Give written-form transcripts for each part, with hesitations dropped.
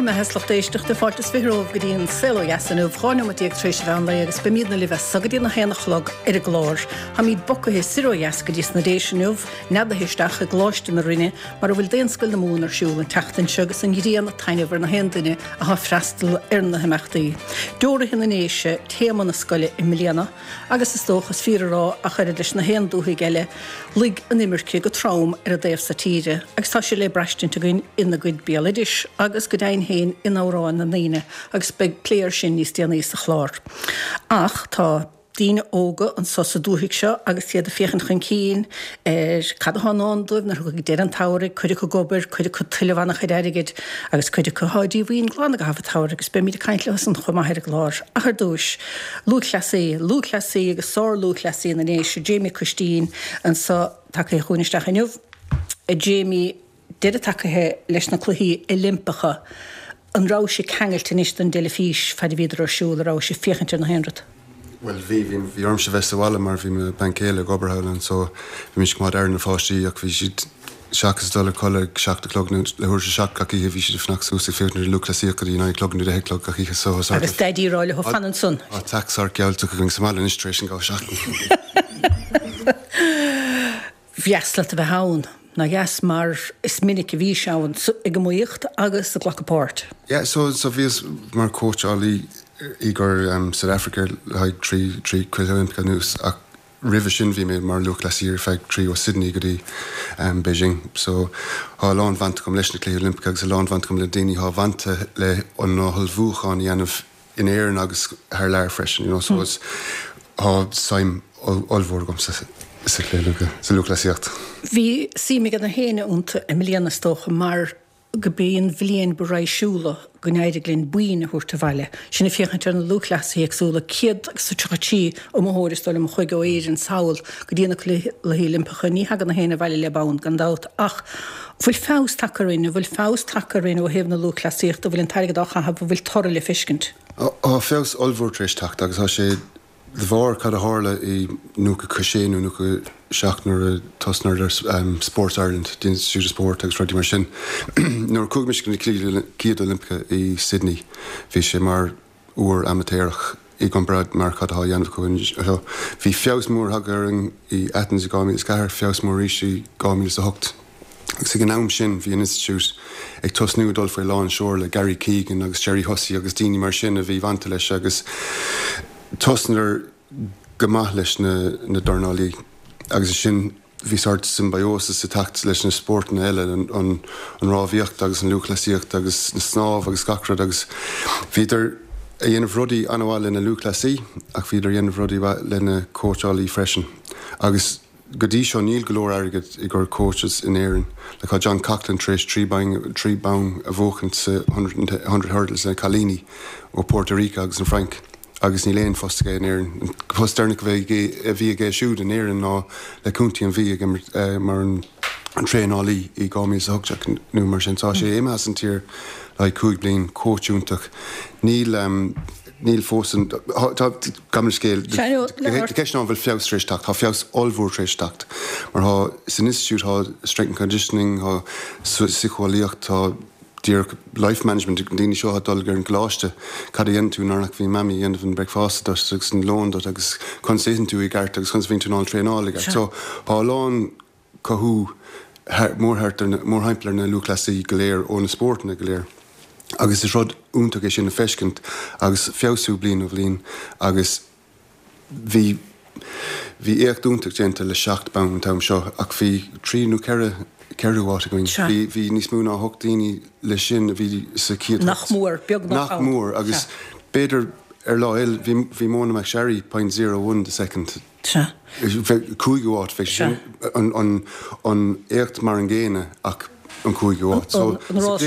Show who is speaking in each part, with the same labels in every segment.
Speaker 1: me heslachtéisteach de fáiltas firóh go dtíon silo jasanú bháinú a trééis bhean le agus bemíadna le bheith sagadí na hénachlog ar a glór. Ha míad bocathe sirojas go dtí na déisiúmh, neda hiisteach a gláiste na rinne, mar bhfuil déonscail na mún arsúil an teachtain segus an gíríanna tainehar na hendaine a ha freistal ar na heachtaí. Dúra hinna néise téman na scoile i milliana, agus is tóchas fírará a chuir leis na hendúthaí geile, lig an imirce go trám ar a déobh sa tíre, agus tá sé le breistinta goin ina gcuid bealaidir, agus go dain héin in áráin na naine, agus beag pléir sin níos déana sa chlár. Ach tá díine óga an sosa dúthaigh seo, agus siad a féchan chun cín, cad hánáin dúibh nar chuig déir an tára, chuide go gobar, chuide go tuilehhanna chuideirigid, agus chuide go háidí bhíon glána go hafa tára, agus be míad a caiint le san chumathir glár. A chu dúis, lúchlesaí agus sár lúchlesaí na néise, Jamie Christine, an sa take chuúnisteach inniuh, Jamie Did a takethe leis na cluí Olympicha an rá sé kegelt is den dele fís feidir viidir arsúl rá sé 400.
Speaker 2: Well, vi orm se Vestawalla mar vi me bankele goberhalen, so vi mis mat na fáí ach vi siid seachas dollar coleg seachta clog le húr se seach a vi si fnach súsa féna luclasícha í na clog nu heclog a chi so.
Speaker 1: Agus dédí ráile ho fan an sun.
Speaker 2: A taxar gealtu going Somal administration gá seachta.
Speaker 1: Viasla a bheit hán. Na yes, mar is minic a bhí seáin ag go muocht agus a ghlachapát.
Speaker 2: Yeah, so bhíos mar coach Ali Igor South Africa like trí Olympica nús ach rih sin bhí mé mar luclasír feag trí ó Sydney go dtí Beijing. So há lán vanta gom leis na clé Olympica agus a lán vanta gom le daoine há vanta le an náthal bhuacháin dhéanamh in éireann agus thar leir freisin, so is há saim olmhór gom sa luclasíocht.
Speaker 1: Bhí síime an na héine únta Emiliana Stocha mar go bíon bhliaon beráisúla go néidir linn buoine thuirta bhaile. Sinna fiochan na luclasaí agsúla ciad agus sa tuchatí ó mthóristáil am chuig go éidir saoil go dtíana le Olympicha ní hagan na héine bhaile le bán gan dát. Ach, bhfuil fás takeíine, ó hebh na luclasíocht a bhfuil an taigad acha ha bhfuil torra le fiscint.
Speaker 2: Fás olmhór trééis tacht agus há sé de bhar cad a hála I nuca coshéanú nuca seachnar tosnar Sports Ireland, the Institute of Sport agus rudí mar sin. Nuair cúg mis gona cíad Olympica I Sydney, bhí sé mar uair amatéirech I gan brad mar cad a dhéanamh chuin. Bhí feabhs mór hagaring I Athens I gámí is gahar feabhs mór ríisi gámí is a hocht. Agus ag an am sin bhí an institute ag tosnú dul foioi lán seoir le Gary Keegan agus Jerry Hussey agus daoine mar sin a bhí vanta leis agus tosnar gomach leis na dornálaí agus sin bhí sort symbiosis sa tacht leis na sport na eile an rábhíocht agus an luclasíocht agus na snáb agus gacrad agus bhíidir a dhéanamh rudaí anháil le na luclasí ach bhíidir dhéanamh rudaí le na coachálaí freisin. Agus go dtí seo níl golóir airgid I gur coaches in éireann. Le cá John Coughlin trééis trí bang a bhóchant sa 100 hurdles na Calini ó Puerto Rico agus an Frank. Agus ní léon fostagé in éireann. Fostarnach bhí gé siúd in éireann ná le cúntaí an bhí mar an tréanálaí I gámí sa hogteach nó mar sin tá sé éime an tír le 2 bliain coachúntaach. Níl fósan gamar scéil ceisná bhfuil feabhs trééis tacht, tá feabhs olmhór trééis tacht. Mar há san institute há strength and conditioning, há psychoíocht, tá Dear life management daoine seo dul gur an gláiste cad dhéann tú narnach bhí mami dhéanamh an breicfast agus an lón agus conséan tú I gart agus chun bhíonn tú ná tréanála. So há lán cathú mór haimplar na luclasaí go léir ó na spórtna go léir. Agus is rud úntaach é sin na feiscint agus feabhsú bliain ó bhliain agus bhí éacht úntaach déanta le 7 bang an tam seo ach bhí 3 nó ceirúháta goin. Bhí níos mú ná hocht daoine le sin a bhí sa cíad.
Speaker 1: Nach mór, beag nach
Speaker 2: mór agus beidir láil bhí móna meach Sherry 0.01 the second. Cúigháit fé sin an éacht mar an ggéine ach an cúigháit. So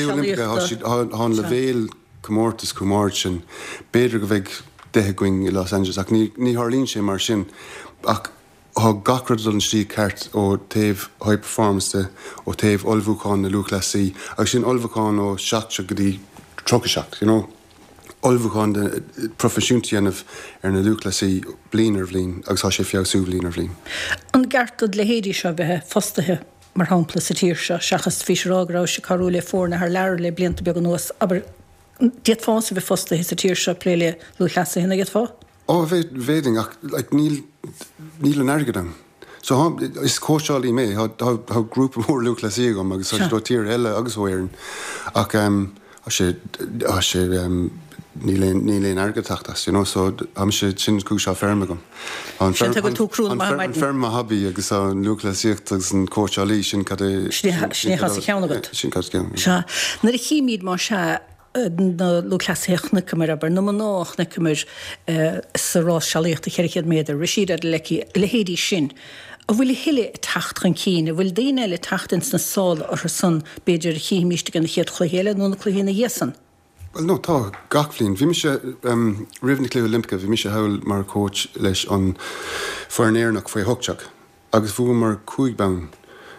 Speaker 2: há le bhéal comórtas comórt sin beidir go bheith dethe going I Los Angeles ach ní tharlíonn sé mar sin ach há gacrad an tí ceart ó taobh high performance ó taobh olbhúcháin na luclasaí agus sin olbhúcháin ó seachte go dtí trocaseacht, olbhúcháin de profisiúnta dhéanamh na luclasaí bliain ar bhliain agus há sé feabhsú bliain ar bhliain.
Speaker 1: An gceartad le héadí seo bheith fostathe mar hampla sa tíir seo seachas fís rágrá se carú le fór na th leir le blianta beag an nuas aber Diet fás bheith fosta his a tíir seo pléile Lú Chasa hinna get fá?
Speaker 2: Bhéing ach níl an airgadam. So is cóseálaí mé ha grúpa mór Lú Chasa gom agus do tír eile agus bhhéireann ach sé níléon airgatachtas, so am sé sin cúsá ferme gom. An ferma habí agus an Lú Chasaíocht agus an cóseálaí sin
Speaker 1: snéchas sa cheanna go.
Speaker 2: Sin cad ceanna.
Speaker 1: Nar a chiimiad má se na Lú Chasaíochtna cumar aber nó náchna cumar sa rás sealaíocht a cheirichéad méidir risíad le héadí sin. A bhfuil hiile tacht an cíine, bhfuil daine le tachtins na sáil ar san beidir chiimiiste gan na chéad chluhéile nó na chluhéna dhéasan.
Speaker 2: Well, no, tá gachflin. Vi mis rifnig le Olympica, vi mis haul mar coach leis an farnéirnach foi hochtach. Agus fu mar cúig baun.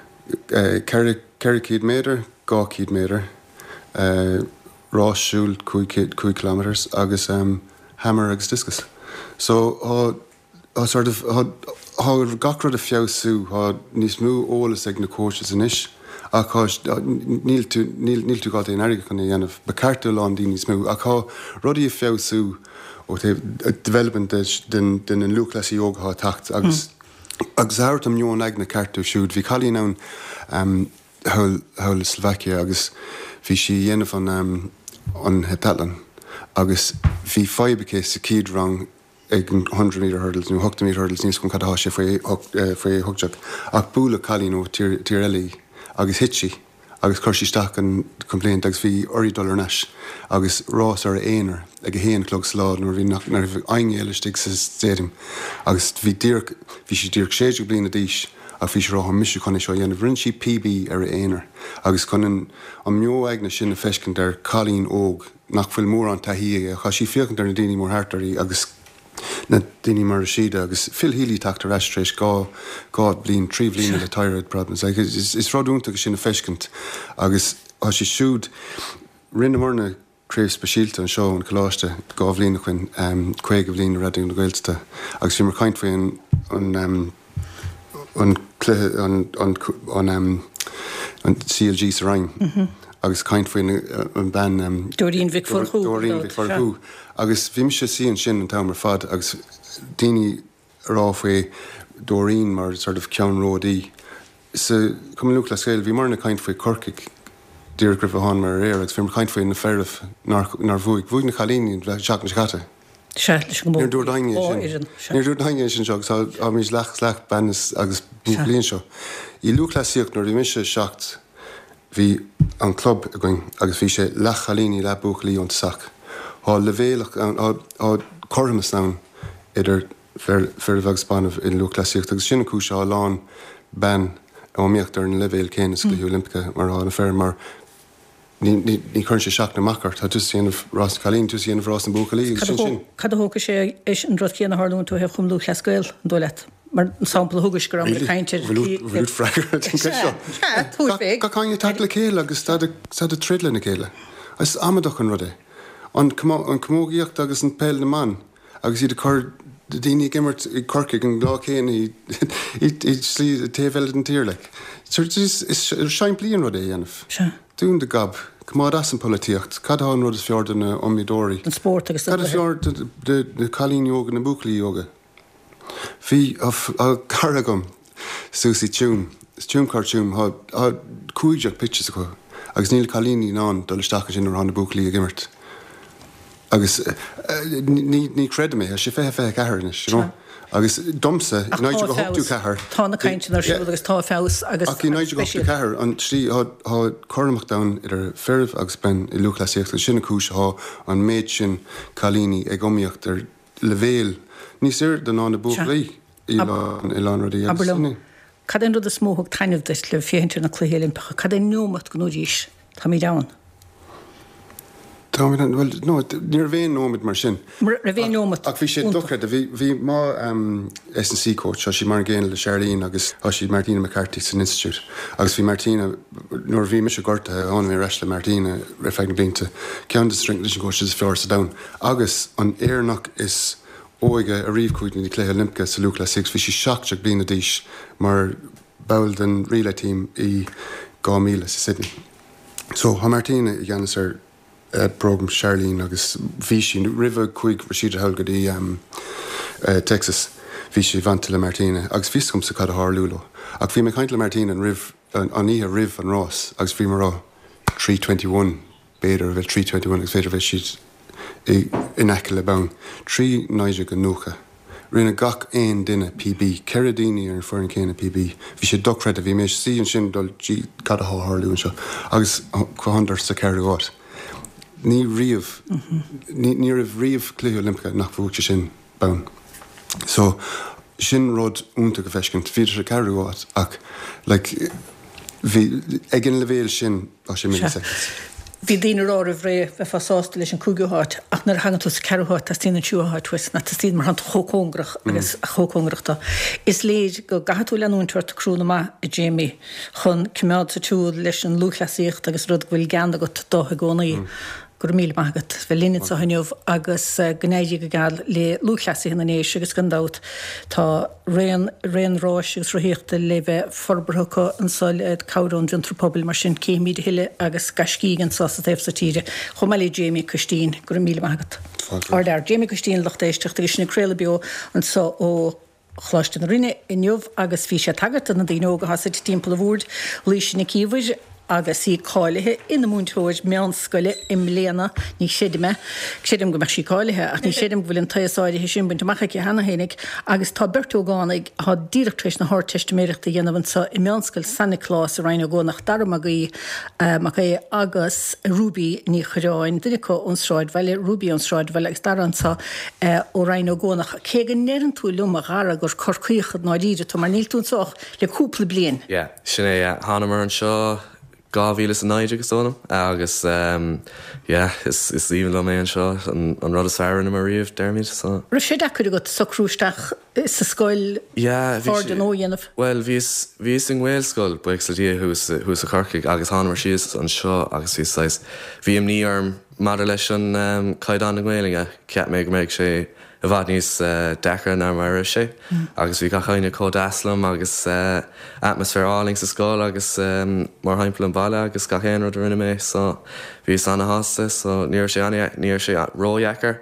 Speaker 2: Kerry meter, 2 kilometer, rásúl 2 kilometers, agus hammer agus discus. So, sort of, gachrad a fiawsú, nís mú ólas ag na coaches in ish. Ach níl tú gáil in airige chun dhéanamh becartú lán daoine smú ach rudí a fiawsú ó development den an Lú Chasaíoga tacht agus airt am mún ag na cartú siúd bhí chalíonn hail Slovakia agus bhí si dhéanamh an Hetalan agus bhí fáibicé sa cíd rang ag an 100 meter hurdles nó 80 meter hurdles níos chun cadá sé faoi hochtach ach búla chalíonn ó tír eile agus hitsi, agus chuirsíteach an complaint agus bhí $1 nes, agus rás ar éonar ag a héan clog slád nó bhí aingéileistigh sa stadium, agus bhí sé dír séidir bliana a díis a bhí sé rá misisiú chuna seo dhéanamh rinn sí PB ar éonar, agus chun an meo aigna sin na feiscin ar chalín óg nach bhfuil mór an taithí a cha sí fiochan ar na daoine mór háartarí agus na daoine mar siad agus fillhílí tachtar astréis gá blin 3 blin le thyroid problems. Is ráúnta sin na feiscint agus á sé siúd rinne marna créibh speisialta an seo an choláiste 2 blin chuin 2 blin radioún na Gaeltachta agus bhí mar caint faoin an CLG sa Rhein. Agus caint faoin an ban
Speaker 1: Doreen Vic
Speaker 2: Forhu. Agus bhím sé síon sin an tamar fad agus daoine rá faoi Doreen mar sort of ceann ródaí. Sa cum Lú Chasaíoga bhí marna caint faoi Corcaigh dír gribh a hán mar éir agus bhí mar caint faoin na ferrah nar bhuaig na chalíní seach na scata. Níor dúir daine sin seo agus á mís lech bannas agus bú blion seo. I Lú Chasaíocht nuair bhí mise seacht hí an club a going agus bhí sé lech chalíní le buachlaí ón sach. Tá levéalach á chormas ná idir ferbheh spáinmh in Lú Chasaíocht agus sin cúise á lán ban óíocht ar an levéal cénas go Olympica mar á na fer mar ní chun sé seach na macart, tá tú síanamh rás chalín, tú síanamh rás an buachlaí sin sin.
Speaker 1: Cad thóga sé is an rud chéanna hálún tú hebh chum Lú Chasaíoga dólet. Mar sampla thugus go am caiintear
Speaker 2: bhúd freigar Ga cáin tag le céile agus sta a tridle na céile. Is amadach an rudé. An commógaíocht agus an péil na man agus iad chur daoine gimmart i Corcaigh an glá chéin i slí taobhheile an tír le. Is sein blion rudé dhéanamh. Dún de gab, cumá as an políocht, cad an rud is fearr na omidóí.
Speaker 1: An sport agus
Speaker 2: cad is fearr na chalín-yoga na buachlaí-yoga. Bhí á caragam Susie Tune, Tune cartoon há cúideach pitches go agus níl chalíní ná dolisteach sin ar an na buachlaí a gimmart. Agus ní cred mé, sé fé ceharnis, agus domsa náidir go hochtú cehar.
Speaker 1: Tá na caiintear ar siúil agus tá fés agus
Speaker 2: Ac náidir go hochtú cehar an trí há chormach da idir ferh agus ben i Lú Chasaíocht sinna cúis há an méid sin chalíní ag gomíocht ar levéal. Ní sér den ná na buachlaí i lán rodí agus.
Speaker 1: Cad an rud a smóthg tainmh deis le féintear na cluiche Olympacha, cad é nómat go nódíis tá mí dain. Níor bhéon nómad mar sin. Ach bhí sé dochrad, bhí má S&C coach, a sí mar géana le Charlene agus a sí Martina McCarthy san Institute. Agus bhí Martina, nóir bhí me se gorta an mé reis le Martina refleicna blianta, ceann de strength conditioning coach is fearr sa dain. Agus an éarnach is óige a riomhcúid na Cléithe Olympica sa Lú Chasaíocht, bhí sí seachteach bliana díis mar bail den relay team i 2000 sa Sydney. So, ha Martina i gceannas ar
Speaker 2: program Charlene agus bhí river chuig Rashida Helgadi Texas bhí sé Vantile Martina agus bhí com sa cad Harlúlo ag bhí me Caintla Martina an rih an ihe rih an Ross agus bhí mar 321 beidir bhfuil 321 agus féidir bheith siad in aice le bán 3 naide go nucha rinne gach éon duine PB Ceradini ar fuair an céine PB bhí sé docred a bhí mééis sí an sin dul cad Harlú an seo agus chuhandar sa ceirháit ní riamh ní rah riamh clú Olympica nach bhúte sin bán so sin rud únta go feiscint féidir a ceirháit ach bhí ag an levéil sin á sé mé
Speaker 1: Bhí dtíine ráir bhré bheith fásásta leis an cúgaáit ach nar hagan tú sa ceirháit a tína túáis na tíad mar an chócóngrach agus chócóngrachta. Is léad go gaú leúntuirt crúna má i Jamie chun cumrád sa túúd leis an lúchlasíocht agus rud bhfuil gan agat dótha gcónaí. Gur míle magat bheit linne a haniuh agus gnéide go gáil le lúchlasí hinna nééis agus gandát tá réonráis agus roiíochtta le bheith forbartha an sáil cabhrún antropóbal mar sin céimiide hiile agus gascígan sa taobh sa tíre chumá le Jamie Custín gur míle magat. Ar Jamie Custín lechtéisteach agus sinna créile beo an sa ó chláiste na rinne inniuh agus bhí sé tagart na dtíóga hasad timppla bhúd lí sinna cíomhaid agus í cáilethe ina múntóid meán scoile im léana ní séidirme séidim go meach sí cáilethe ach ní séidim bhfuil an taáide sin buint maicha hena hénig agus tá bertó gánig há díreachtéis na háirteisteméireachta dhéanamhan sa i meánscoil Santa Claus a rein ggónach darmagaí agus Ruby ní choráin duine có onsráid bheile Ruby onsráid bheile agus daransa ó rein ggónach cé an nean tú luma gara gur corcuíchad náidíide tá mar níltúnsoch le cúpla blian.
Speaker 3: Ja, sin é Hanamar an seo gáhílas an naide agus dónam agus is even le mé an seo an rud is fear na mar riomh dermid so.
Speaker 1: Ru sé acu go sa cruúisteach sa scoil fád an óhéanamh?
Speaker 3: Well, vís in Whalescoil buic sa dí hús a chorcaigh agus Hanamar sios an seo agus bhí am ní arm mar leis an caidan na Ghaelinge ceap méid sé a bhd níos dechar ná mar sé agus bhí gachaine có daslam agus atmosfér áling sa scóil agus mar haimpla an baile agus gachéan rud rinne mé so bhí sanna hásta so níor sé róheachar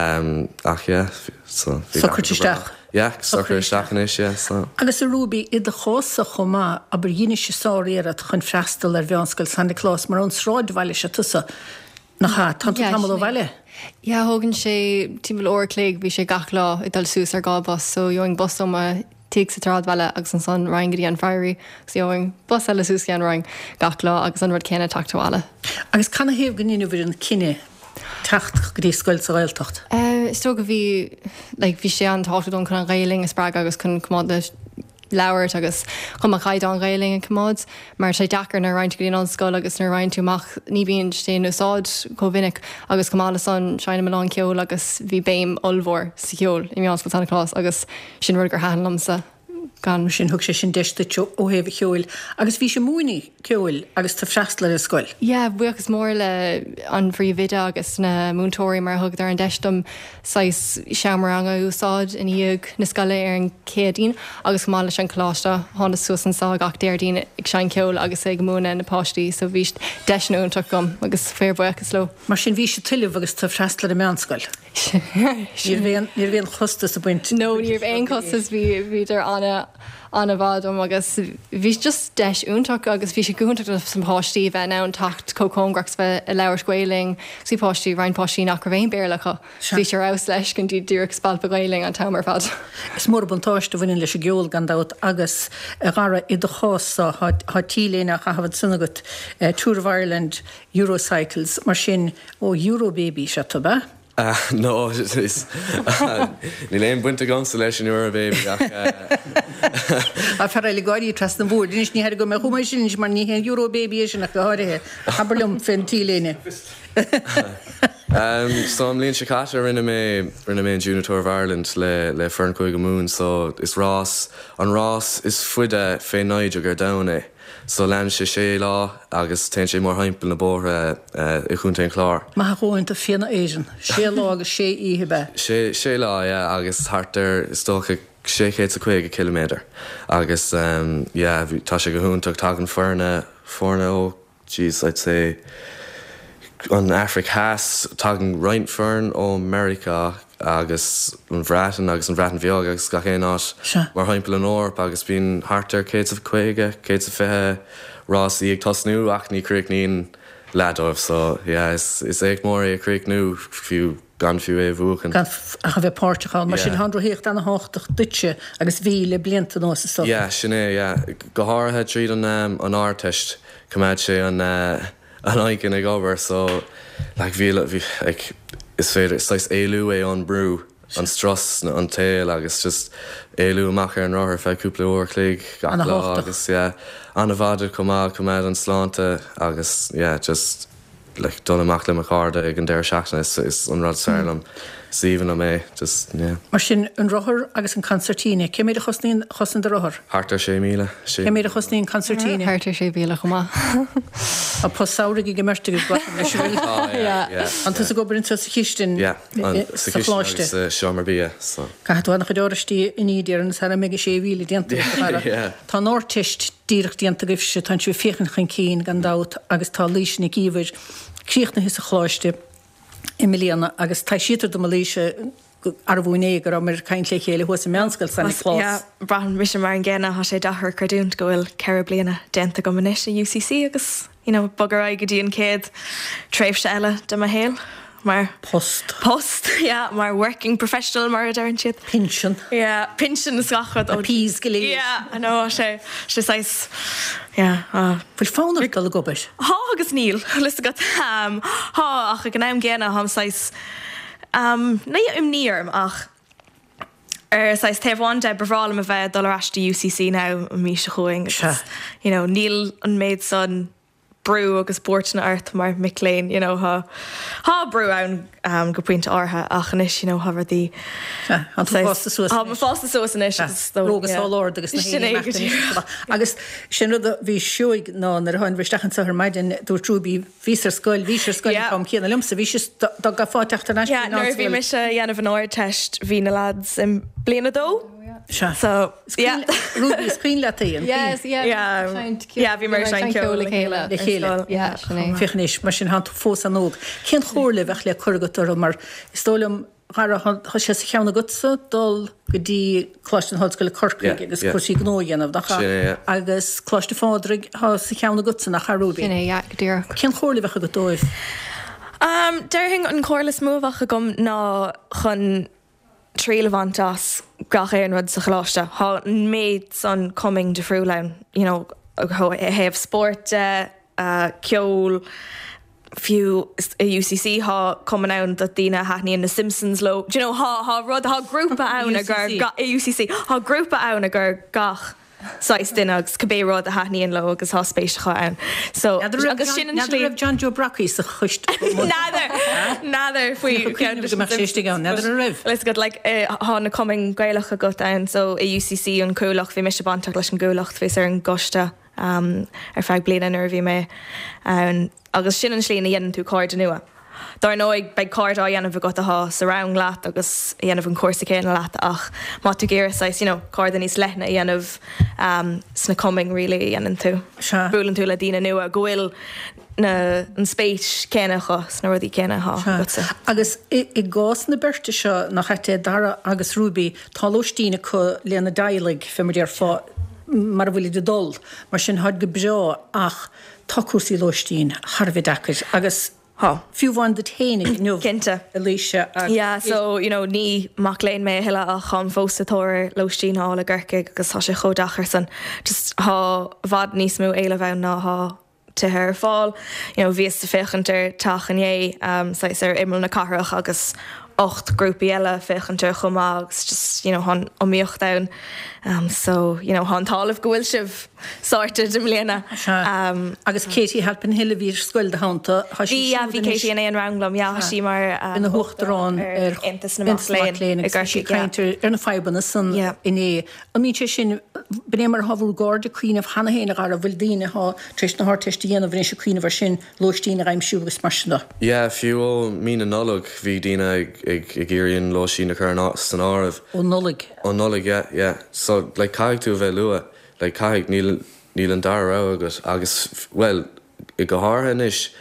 Speaker 3: ach so
Speaker 1: chuirtisteach.
Speaker 3: Ja, socharisteach so.
Speaker 1: Agus a Ruby i de chósa chomá aber dhéine sé sáíad chun freistal ar bheanscoil Santa Claus mar an sráid bhaile se tusa nach tanú tamil ó bhaile.
Speaker 4: Ja, hogan sé tíbal óircléig bhí sé gach lá i dal sús ar gábas, so joing bus am tíigh sa trád bheile agus an san reingadí an feirí, so joing bus eile sús an roing gach lá agus an rud céine tachtáile.
Speaker 1: Agus canna héobh gníú bhir an cinenne tacht go dtí scoil sa réiltocht?
Speaker 4: Sto go bhí sé an táchtadún chun an réiling a sprág agus chun comáda leabhart agus chum a chaid an réiling an comád, mar sé dachar na roiint go dtíon an scoil agus na roiint túach ní bhíonn téanú sáid comhinnic agus comála san seanna meán ceol agus bhí béim olmhór sa ceol i meánscoil Santa Claus agus sin rud gur hálamsa.
Speaker 1: Gan sin thug sé sin deiste ó héh ceúil. Agus bhí sé múnaí ceúil agus tá freistla a scoil.
Speaker 4: Ja, buchas mór le an phríomhide agus na múntóirí mar thug ar an deistem sais seamaranga úsáid in íag na scoile ar an céadín agus mála an chláiste hána suas an sá gach déirdín ag sein ceúil agus ag múna na páistí so bhí deisnúntaach gom agus féirbuchas lo.
Speaker 1: Mar sin bhí sé tuileh agus tá freistla a meánscoil. Níor bhíon chustas a buint.
Speaker 4: No, níor bhéon chustas bhí ar anna bhádom agus bhí just deis úntaach agus bhí sé gúntaach san páistí bheith ná an tacht cócóngrachs bheith a leabhar scoiling sí páistí rein páistí nach gur bhéon béarlacha. Bhí sé rás leis gon dúach spalpa gailing an tamar fad.
Speaker 1: Is mór buntáiste bhainn leis geol gandát agus gara i do chása há tíléna a hafad sunnagat Tour of Ireland Eurocycles mar sin ó Eurobaby se tuba.
Speaker 3: No, ní léon buinte gansa leis an Eurobaby
Speaker 1: a fer le gáí tras an bhór, Dís ní head go me chuméis sin mar ní hen Eurobaby sin nach go háirithe habalum fin tíléine.
Speaker 3: So am líonn Chicago rinne mé Junior Tour of Ireland le Fern Chuig Moon, so is Ross is fuide fé naide gur dana. So lean sé lá agus ten sé mór haimpel na bóre i chuntain chlár.
Speaker 1: Ma háint a fianna éan, sé lá agus sé íhebe.
Speaker 3: sé lá agus hartar is tócha 650 kilometer agus tá sé go húntaach tagan forna ó, geez, I'd say an Afric Haas tagan Ryan Fern ó America agus an bhreatan bheag agus ga chéad áit mar haimpel an órp agus bíon hartar céad of chuige, céad of fithe rás ag tosnú ach ní cruic níon ledóibh, so is éag mór é cruic nú fiú gan fiú é bhuachan.
Speaker 1: Gan a bheith Portugal, mar sin handroíocht an háach dute agus bhíle blianta nó sa so.
Speaker 3: Ja, sinné, go háirithe tríd an áirteist cumad sé an aigen ag obair, so is féidir is éilú é an brú an stras an tail agus just éilú amach ar an ráthir fé cúpla uair clíg agus an bhaidir cumad an sláinte agus just donna amach le a cháda ag an déir seachna is an rad fearlam síhan am é just
Speaker 1: Mar sin an rothir agus an concertíine, cé méad a chosan de rothir?
Speaker 3: Hartar 6,000.
Speaker 1: Cé méad a chosnaí concertíine?
Speaker 4: Hartar 6,000 go má.
Speaker 1: A posára í gemerste go gwaith na siúil. An tusa go brinn sa chistin sa chláiste.
Speaker 3: Seomar bí.
Speaker 1: Caithúna chu deiristí iníidir an sa mé 6,000 dianta. Tá nóirteist díreach dianta gifse tan siú féchan chun cín gan dát agus tá lísna gíomhir críochna his a chláiste i milliana agus tá sítar do Malaysia ar bhúné gur mar caiin lé chéile huas meanscail san chlás.
Speaker 5: Brahan mis mar an ggéna há sé dachar carúnt go bhfuil ceir bliana denta go muis a UCC agus bogar aig go dtíon céad tréimh se eile de a héal. Mar
Speaker 1: Post,
Speaker 5: mar working professional mar a darin siad.
Speaker 1: Pension.
Speaker 5: Pension is gachad ó
Speaker 1: pís go léir.
Speaker 5: I know sé sais
Speaker 1: Fuil fánar go le gobir.
Speaker 5: Há agus níl lis go há ach gan am ggéna ham sais na níarm ach sais taobháin de brehrálam a bheith dul astí UCC ná mí se chuing. Níl an méid son brú agus bort na earth mar McLean, ha brú an go puinte átha achan is, haver the
Speaker 1: fásta
Speaker 5: suas inis
Speaker 1: rógus álór agus agus sin rud a bhí siúig ná ar hain bhistechan sa maidin dú trúbí vísar scoil kom chéanna limsa bhí do ga fáteachta na.
Speaker 5: Bhí me se dhéanamh an áir teist hí na lads in bliana dó. So
Speaker 1: Ruby screen le taon.
Speaker 5: Bhí mar sein ceola chéile.
Speaker 1: Fichanis mar sin han fós an óg. Cén chóirla bheith le chugatar mar istólam sé sa cheanna gutsa dul go dtí chláiste an hallscoil Corcaigh agus cuasí gnódhéanamh agus chláiste fádraigh sa cheanna gutsa nach charúbí. Cén chóirla bheith go dóibh?
Speaker 5: Deirthing an chóirla smóhacha gom ná chun trílehaint as gach éan rud sa chláiste. Tá méid san coming de friúlainn, heh sport ceol fiú UCC há cuman ann dat dtíine haithníon na Simpsons lo. Há rud há grúpa ann agur UCC há grúpa ann agur gach sais dunagus cabbé rud a haithníon lo agus há spéisicha ann. So agus sin
Speaker 1: an John Joe Brocky sa chuist.
Speaker 5: Nadidir faoi
Speaker 1: nadidir rih.
Speaker 5: Leis go há na coming gaiilecha go ann, so i UCC an cúlach bhí me se banteach leis an gúlacht fés ar an gosta ar feag bliana ar bhí mé agus sin an slína dhéanaan tú cáirde nua. Dar nóid beag cáirde á dhéanamh go ath sa rang leat agus dhéanamh an cuasa céanna leat ach má tú géireáis cáirda níos lethna dhéanamh sna coming rilí dhéanaan tú. Búlann tú le dtíine nua gohfuil an spéis céanacha sna rudí céanatha.
Speaker 1: Agus i gás na berta seo nach chaite dara agus rúbí talóistíine chu léana dailig fe mar déar fá mar bhfuil de dul, mar sin had go breo ach tácúsaí lóistín Harvey Dacker agus fiúháin de ténig
Speaker 5: Cinnte
Speaker 1: Alicia.
Speaker 5: So ní mac léon mé heile a chun fósatóir lóistín á le ggurcaigh agus tá sé chodachar san just há bhd níos mú éile bheith ná há te her fáil. Bhíos sa féchantar tachan sais ar imil na carach agus 8 grúpi eile féchantar chumá agus just hon omíocht dain. So hon talamh gohfuil sibh sorted im léana.
Speaker 1: Agus Katie helpin hille bhí scoil de hánta.
Speaker 5: Bhí Katie in éon ranglam, sí mar
Speaker 1: ina thuchtarrán ar
Speaker 5: intas na Macléin
Speaker 1: caiintear ar na febanna san iné. A mí sin bné mar hafhúil gáde cuioineh hana héna gar a bhfuil daine há tríéis na háteiste dhéanamh bhrí sé cuioineh sin lóistíine raimsúgus marsna.
Speaker 3: Fiú ó mí na nolog bhí daine ag géiríonn lóistíine chu san áibh.
Speaker 1: Ó nolig?
Speaker 3: Ó nolig, So caiigh tú bheith lua, caiigh níl an dar agus well, I go hátha inis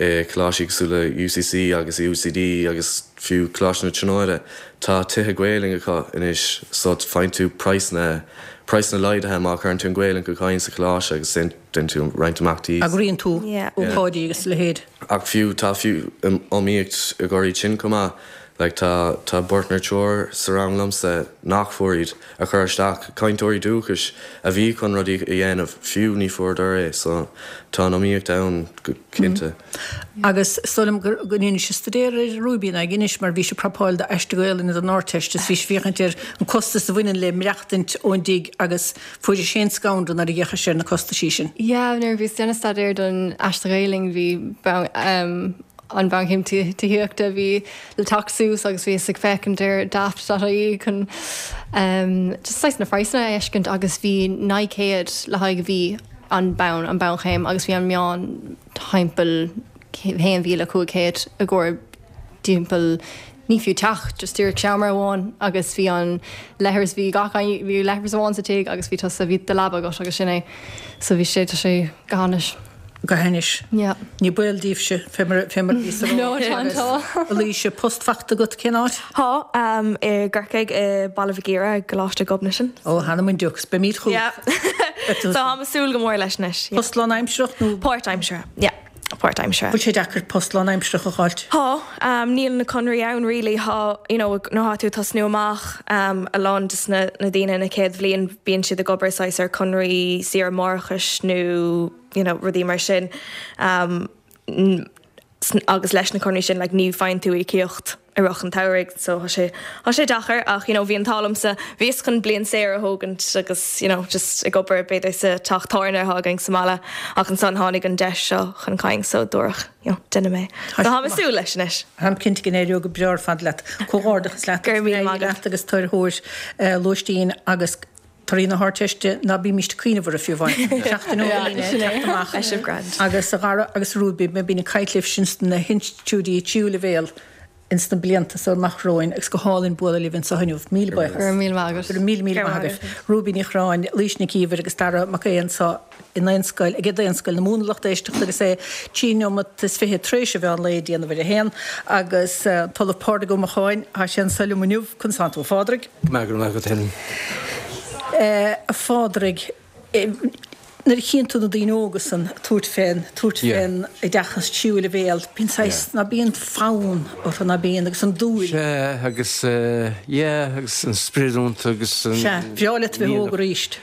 Speaker 3: cláisií súla UCC agus UCD agus fiú cláisna tróide tá tuthe ghéling aá inis so fein tú price na leidethe má chuann tú an ghéling go caiin sa cláise agus den tú reinintachtaí.
Speaker 1: Agríonn tú óáidí agus le héad.
Speaker 3: Ach fiú tá fiú omíocht a gáirí sin comá. Like tá Bortner Chor saranglamsa nachfuid a chuirteach caiintóirí dúchas a bhí chun rudí a dhéanamh fiú ní fuair so tá amíocht da go cinnte.
Speaker 1: Agus solim goníine se studéir Rúbín a gginis mar bhí se propáil de eiste goilin a náteist is bhís bhíchantir an costas a bhainein le mreachtint óndíg agus fuidir sé scaundan ar a dhécha sé na costa sísin.
Speaker 4: Ja, nar bhí denna stadéir don eiste réling bhí an bangim tííochtta bhí le taxús agus bhí sa fecinir daft í chun just na freisna eiscint agus bhí naicéad le haig bhí an bachéim agus bhí an meán heimpel héan bhí le cuacéad a ggur timppel ní fiú teach just dúir seaamar bháin agus bhí an lehars bhí bhí lehars bháin sa té agus bhí a bhí de lab agus agus sinné so bhí sé ganis.
Speaker 1: Gahanis. Ní buildíh se fémar lí se postfachta go cinát?
Speaker 5: Tá i gurcaig i Ballavigéra goláiste gobnisin.
Speaker 1: Ó hanna mun dúchs be míad chuú.
Speaker 5: Tá ha súl go mór leis nes.
Speaker 1: Postlán aimimseach nó
Speaker 5: Port-Aimsere. Port-Aimsere.
Speaker 1: Bhil sé dechar postlán aimimseach a cháilt?
Speaker 5: Tá níl na conraí ann rilí nó tú tas nu amach a lán na daine na céad bblion bíon siad a gobaráis ar conraí si mórchas nó rudí mar sin agus leis na conraí sin le ní fein tú i ciocht a roch an tairigh so sé dachar ach bhí an talamsa bhís chun blion séar a thugant agus just i gobar beidir sa tachttáirna hagang Somála ach an san tháinig an deis seo chun caiing so dúach duine mé. Tá hamasú leis nes.
Speaker 1: Ham cinnte gnéirú go breor fad leat cóádachas leat
Speaker 5: gur mí
Speaker 1: agus tuir thuir Lúistín agus Tarína háteiste na bí míiste cuioinehar a fiúháin. Agus rúbí me bína caiitlih sinstan na hinstúdíí tiúla bhéal instan blianta sa nachróin agus go hálinn bula líhann sa haniuh míl mí agus Rúbí ní chráin lísnicíhar agus dara mac éon sa in éonscail ag éonscail na múnlacht éisteach agus é tíomat is fithe tréise bheith an léí ana bhir a héan agus talamh páda go macháin a sé salúmaniuh chun Santó Fádraig.
Speaker 6: Megur me go tin.
Speaker 1: A fádrig nar chin tú na díógus an túirt féin i d dechas tíúla bhéal, bín na bíon fáin ó na bíon agus an dúil.
Speaker 6: Agus agus an spríúnta agus
Speaker 1: bheála bhí ógur ríist.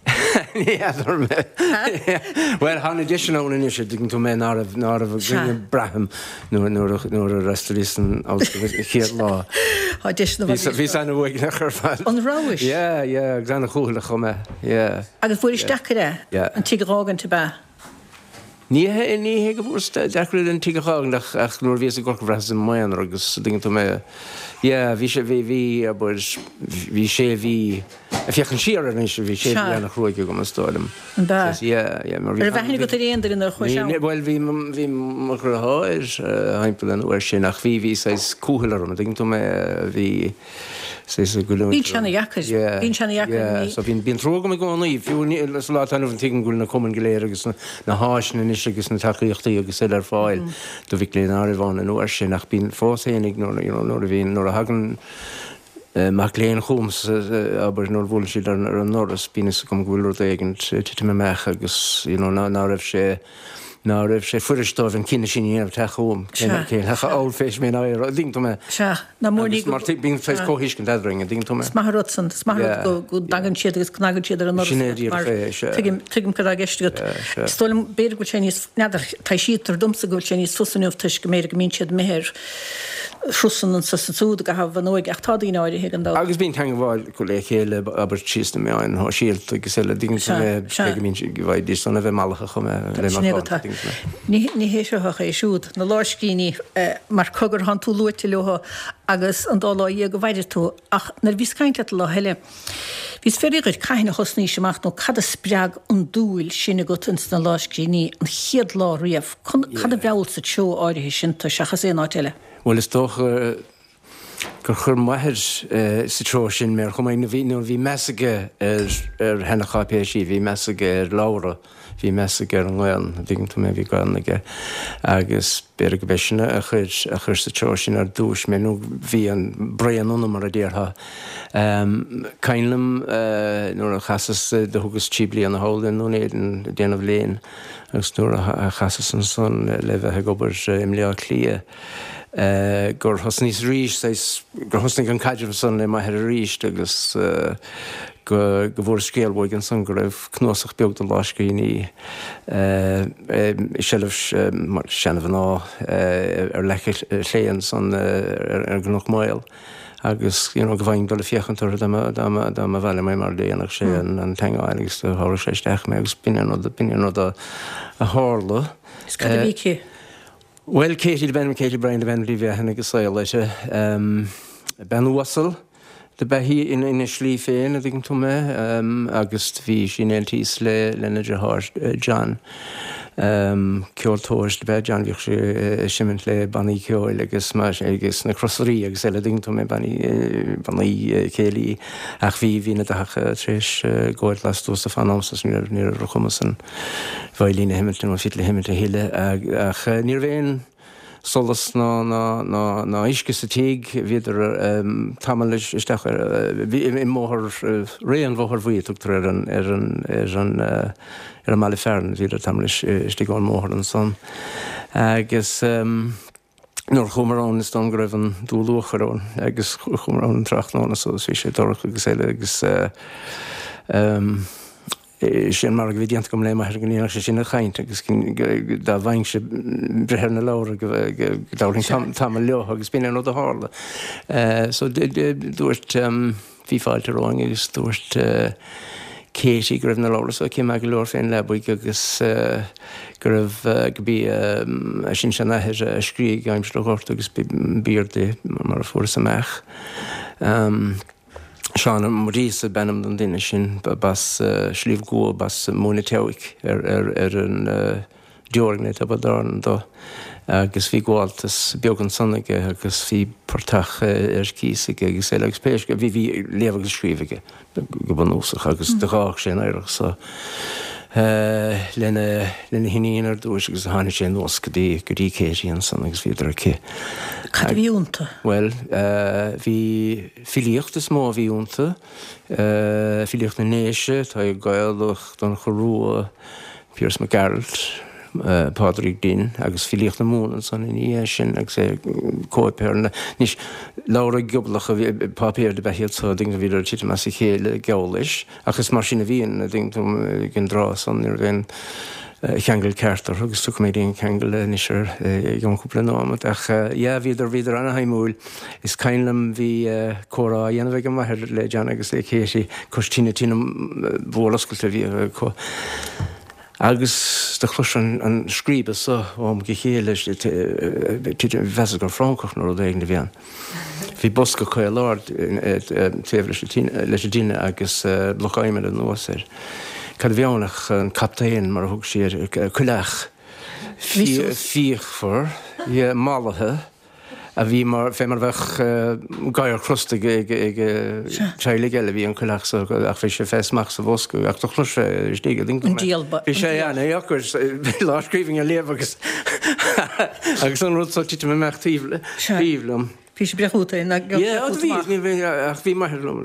Speaker 6: Well, han additional in is ding to men out of Braham nor a restoration out of law.
Speaker 1: Additional
Speaker 6: vis an week nach
Speaker 1: on the rowish.
Speaker 6: Yeah, gan goele komme. Yeah.
Speaker 1: Agus fuidir stakere. An tigragan te ba.
Speaker 6: Ní hé bhúst deú an tiágan ach nuair bhí a gorchhre maian agus ding to me. Bhí sé bhí sé bhí a fiochan siar an is bhí sé nach chróige go stáilm.
Speaker 1: Mar bheithna go réonidir in chuis.
Speaker 6: Bhil bhí mar háir haimpel an uair sin nach bhí sais cúhilar a ding to me bhí
Speaker 1: Bhín sena jaachar.
Speaker 6: So bhín tróga me gánaí fiú lá tanmh tin gúil na cuman goléir agus na háisna is agus na takeíochttaí agus ar fáil do bhí léon áhhain an uair sin nach bín fásénig nó a bhíon nó a hagan mac léon chums aber nó bhil siad ar an noras bíine gom bhfuil éigent tu me meach agus ná raibh sé ná raibh sé fuiristáh an cinenne sin éar techaóm hecha áil fééis mé áir ding me
Speaker 1: na mórí
Speaker 6: mar bín fééis cóhiiscin dring a ding me.
Speaker 1: Smarotsan go dagan siad agus cnagan siad ar an tuigim go geiste go Stolim béir go sé níos neidir tá sítar dumsa goil sé níos fusanúh tuis go méir go mín siad méir Schussen an saúd go haf nóig ach tádaí áir higan dá. Agus
Speaker 6: bín tan bháil go le chéile aber tína mé an há síalt agus eile ding mín bhaid dí sanna bheith malacha chu le.
Speaker 1: Ní héisiocha é siúd na láiscíní mar cogur han tú luite leha agus an dá í go bhaidir tú ach nar bhís caiinte le heile. Bhís féidir caiinna hosnaí semach nó cad a spreag an dúil sinna go na láiscíní an chiad lá riamh cad a bheil sa teo áirithe sin tá seachas é áile.
Speaker 6: Well is toch gur chur maithir sa tro sin mar chum bhí mesaige hena chápéisí, bhí mesaige lára, bhí mesaige an ghil, bhín tú mé bhí gánaige agus bear go bheisina a chur sa tro sin ar dúis mé nó bhí an breanúna mar a ddéirtha. Cainlam nuair a chasas de thugus tíblí an na hálinn nó éan déanamh léin agus nuair a chasas an son le bheith gobar im lea clia. Gur hosníos ríis gur hosnig an caidirh san le maithir a ríist agus go bhór scéalbóid an san go raibh cnósach beag do láisce ní sellh mar seanamh ná ar leice léan san ar gnach máil. Agus go bhain do le fiochantar da bhile mé mar déanaach sé an teáil agus háir sé steach mé agus bíine a hála.
Speaker 1: Is cad a bhí
Speaker 6: Well, Katie Brian de Ben Rivia henne gesáil leise Ben Wassel de behí in slí féin a dgin tú me agus bhí sin eltís le lenaidir John ceoltóir de bheith John bhíh sé simint le baní ceáil agus agus na crossaí agus eile dgin tú me baní chéalaí ach bhí hína acha tríis gáil lasús a fanamsas ní a chumasan bhailína Hamilton ó fitla Hamilton héile ach níor bhéin solas ná isce sa tíig viidir tamil isteach i móthir réan bhthir bhuiíteachtar ar an malifern viidir tamil istí gáin móthir an son. Agus nuair chumarrán is don greibh an dúlúcharrán agus chumarrán an trachnána so bhí sé dorcha agus éile agus sin mar go bhí dianta gom le maithir gníach sé sinna chaint agus dá bhain se brethna lára go dáling tam leoth agus bíine nó a hála. So dúirt fífáilte ráing agus dúirt Katie go raibh na lára so cí me go leor féin lebuig agus go raibh go bí sin se naithir a scrí gaimsleáirt agus bíirde mar a fuair sa meach. Seán Maurice benam don duine sin bas slíomh go bas múna teigh ar an deorgna a badáin do agus bhí gáiltas beag an sannaige agus bhí portach ar císaige agus éile agus péis go bhí léamh agus scríomhaige go banúsach agus de gáach sin éireach sa lenne hiníon ar dúis agus hána sé nós go dtí Katie an san agus bhíidir ché.
Speaker 1: Cad bhíúnta? Well,
Speaker 6: bhí filíochtas má bhíúnta, filíocht na néise, tá gailach don chorúa Piers McGarrett, Pádraig Din, agus filíocht na múnan san in sin agus é cóipéirna. Nís lára goblacha papéir de behéad sa ding a bhíidir títe me sa chéile geolis, agus mar sin a bhíon a ding gin drá san ar bhíon cheangail ceartar agus tu mé íon cheangail níosir gionúpla námat ach bhíidir anna haimúil is cainlam bhí córá dhéanamh go maithir le deanna agus é chéisi costíine tína bhórlascailte bhí agus de chluis an scríbe sa bhm go chéile bheasa gur Francach nó éag na bhíon. Bhí bosca chu láir téh leis duine agus lochaimime an nuair. Cad bheannach an captaíon mar thug siar chuileach fíochfar málathe a bhí mar fé mar bheith gaiir chrusta teile geile bhí an chuileach ach fé sé fésmach sa bhosca ach do chluise stíige bhí sé anna gur láscríbhing a léamh agus an rud títe me meachtíomh tíomhlamm.
Speaker 1: Bhí sé brechúta
Speaker 6: ach bhí maithlumm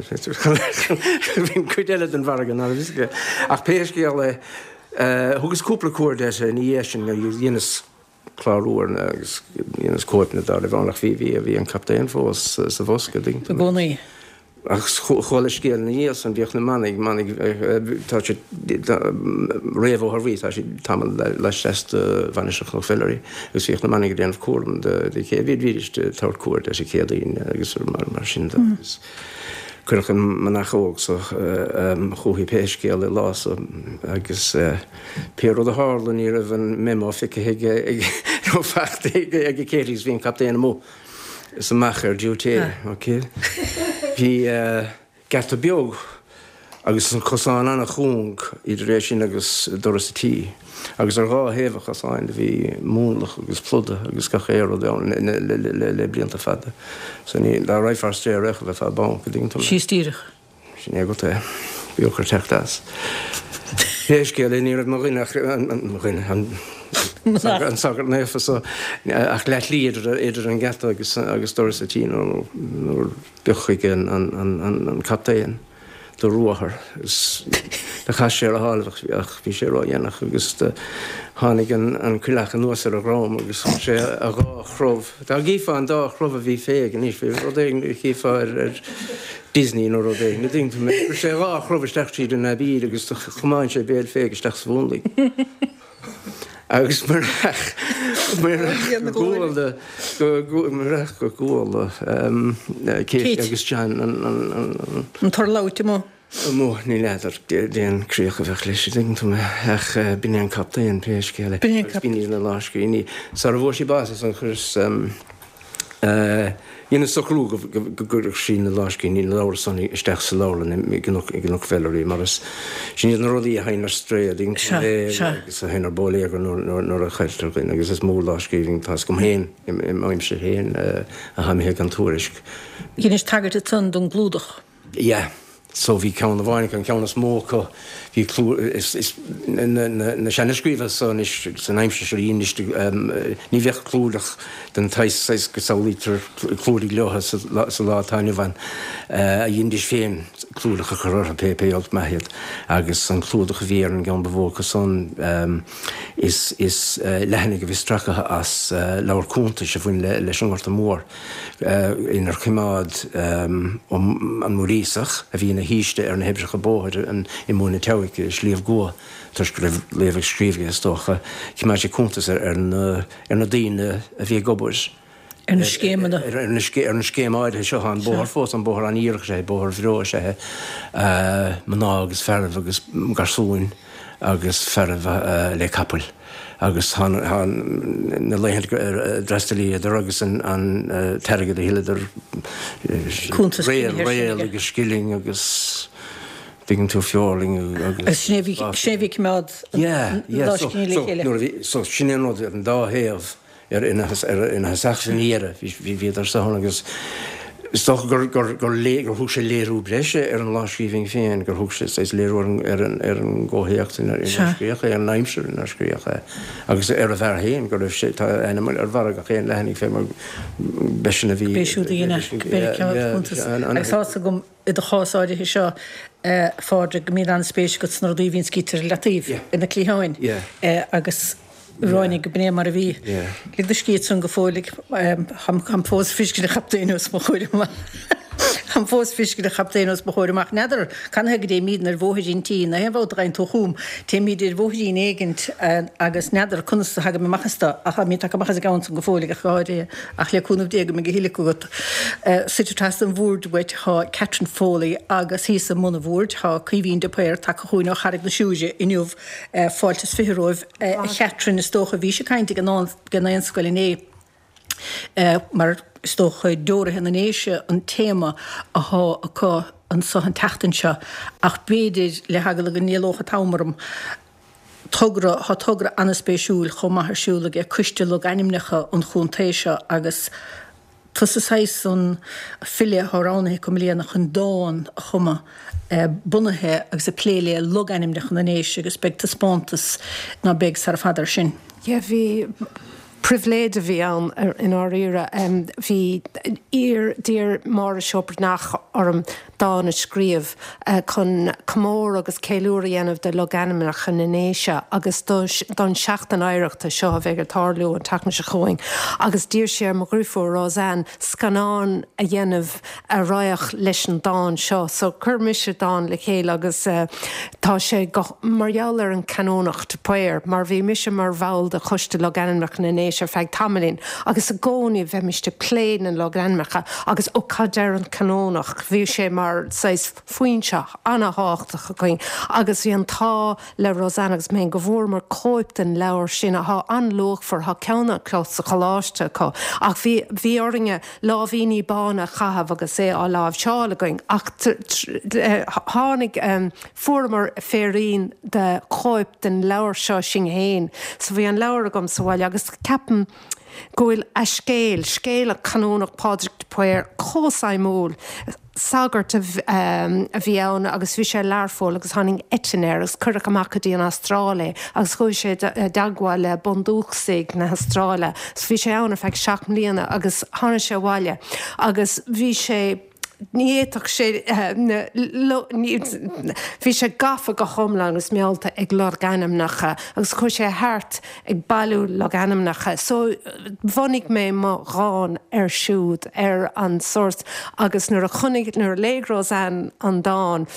Speaker 6: bhín chuideile den bhargan ach péisci le thugus cúpla cuair de sé ní sin dhéananas chláúir agus dhéananas cóipna dá le bhnach bhí a bhí an captaíon fós sa bhosca ding.
Speaker 1: Bhnaí.
Speaker 6: Ach chola scéal na níos an bhíoch na mannig tá sé réomh ví tá sé tam leis sésta bhainiseach nó filleí, agus bhíoch na mannig déanamh cuam de ché bhíiste táir cuair de sé chéadaín agus mar sin agus. Cuirchan manachóg so chuhí péiscéal le lás agus péir a hálan í rah an memo fice fecht ag céirís hín captaíon mó sa machar dúté. Bhí gert a beag agus an cosán anna chuung idir rééis sin agus doras tí. Agus ar rá héfah chasáin bhí múnlach agus plúda agus gachéir le blianta fada. So ní le raifar sté recha bheith fá bán go ding.
Speaker 1: Sí stíirech.
Speaker 6: Sin égo é bíochar techttas. Héis cé le ní mar an sagart nefa so ach leit líidir an geta agus doras a tí nó buchaig an captéin. De ruachar de cha sé a hálach ach bhí sé ráhéannach agus tháinig an cuileach an nuas ar a rám agus sé a rá chrob. Tá gífa an dá chrob a bhí féig an níos bhí rodéing chéfa ar Disney nó rodéing. Na ding sé rá chrob isteachtíad an na bíd agus chumáin sé béal féig isteach svúnlaí. Agus mar ggóilde go ggóilde cé agus tean
Speaker 1: an tar láte má.
Speaker 6: Mó ní leidir déan críocha bheith leis tú ach bin an captaíon pééis céile. Bíní na láscaí sa bhór sí bás an chus Dhéana socrú go gurach sí na láscaí ní leir sanna isteach sa lálan gnach fellirí mar sin iad na rodí a hainar stré agus a hénar bóléagar nó a cheiltargain agus is mó láscaíhín tá gom héin im se héin a haimhé an túrisc.
Speaker 1: Gin is tagart a tun don glúdach.
Speaker 6: Ja. So bhí ceanna bháinnig an ceanna smócha bhí clú na sena scríomh san aimimse sé ní bheith clúdach den tais go saolítar clúdaí leotha sa látáine bhain a dhéondis féin clúdach a chur a pépéalt maiad agus an clúdach a bhíar an gan bhócha san is lehannig a bhí strachathe as leabhar cúnta se bhain leis an gharta mór inar chimád an mórísach a bhí na híiste ar na hebrecha bóthir an I múna teigh slíomh go tar go léomh scríomh stocha cimid sé cúntas ar na daoine a bhí gobars.
Speaker 1: Ar na scéimena.
Speaker 6: Ar na scéimáid seo an bóthir fós an bóthir an íirech sé bóthir bhró sé maná agus fermh agus garsúin agus fermh le capel. Agus na léhan dreistalí agus an teirgad a hiileidir réal agus skilling agus bhígann tú fiorling agus
Speaker 1: snéhí cimad
Speaker 6: so sinné nó an dáhéamh ina heachsaníire hí ar sahan agus Stoch gur thug sé léirú breise ar an láscríomhing féin gur thug sé léirú ar an ggóhéachtain ar scríocha ar naimseir ar scríocha agus ar a bhar héin gur sé animal ar bhar a chéan lehannig fé mar beisina bhí
Speaker 1: béisiúdaíine agusá gom I do chááide hí seo fáde go mí an spéis go snar dí hín scítar latíh ina clíáin agus Ráinnig go bné mar a bhí. Lig de scíad san go fólig ham fós fisci a chaptéús mo chuir Ham fós fisci a chaptéús mo chuirach neidir can he dé míad ar bhóidín tí na hebh rein túúm té míidir bhóidín éigent agus neidir chunsta ha me machasta a mí machchas gan san go fólig a cháide ach leúnmh dé me go hiile go situtá an bhúd weit há Catrin Foley agus hí a mna bhúd há chuhín de péir take chuún á charig na siúide inniuh fáiltas firóibh Catrin stocha bhí se caiinte gan éonscoilné mar stocha dóra hena éise an téma aá aá an sohan teachtainse ach béidir le hagal go nílócha támarm tugra annaspéisiúil chomathsúla a cuiiste le animnecha an chúntéise agus tusaáis an fiile thránaí go mlíana chun dáin a chuma bunathe agus a pléile log animnecha na néise agus beag tá spántas ná beag sar fadar sin.
Speaker 7: Ja, bhí privléide bhí an in áíire bhí dír mar a siopart nach orm dána scríomh chun commór agus céúíanamh de loganimach in Éise agus don seachtain éireachta seo a bheith tarlú an tana se choing. agus dír sé mar grúfú rásán scanán a dhéanamh a roiach leis an dáin seo, so chur mis dáin le chéile agus tá sé marall ar an canónacht poir, mar bhí mis mar bhil de chuiste loganimach in Éise feag tamlín, agus a gcónaí bheith miste pléin an loganimachcha agus ó cadéir an canónach bhí sé mar mar sais foinseach anna háachtacha going agus bhí an tá le Rosannagus mé go bhór mar cóiptain leabhar sin a há anlóch for ha ceanna clos a choláiste có ach bhí orringe láhíní bána chahabh agus é á lábh seála going ach tháinig formar férín de cóiptain leabhar seo sin héin so bhí an leabhar agam sa bhhail agus ceapan gohfuil a scéal a canónach Padraig de Poir cósáid móil sagart a bhí ann agus bhí sé learfóil agus tháinig itinéir agus curach amach dí an Austrrália agus chuir sé dagháil le bondúchsaigh na Austrrália so bhí sé ann feic 7 mbliana agus tháina sé bhaile agus bhí sé níéach sé bhí sé gafa go thomlan agus mealta ag lár ganamnacha agus chuir sé thart ag bailú le ganamnacha so bhanig mé má rán siúd an sort agus nuair a chunig nuair légrós an dáin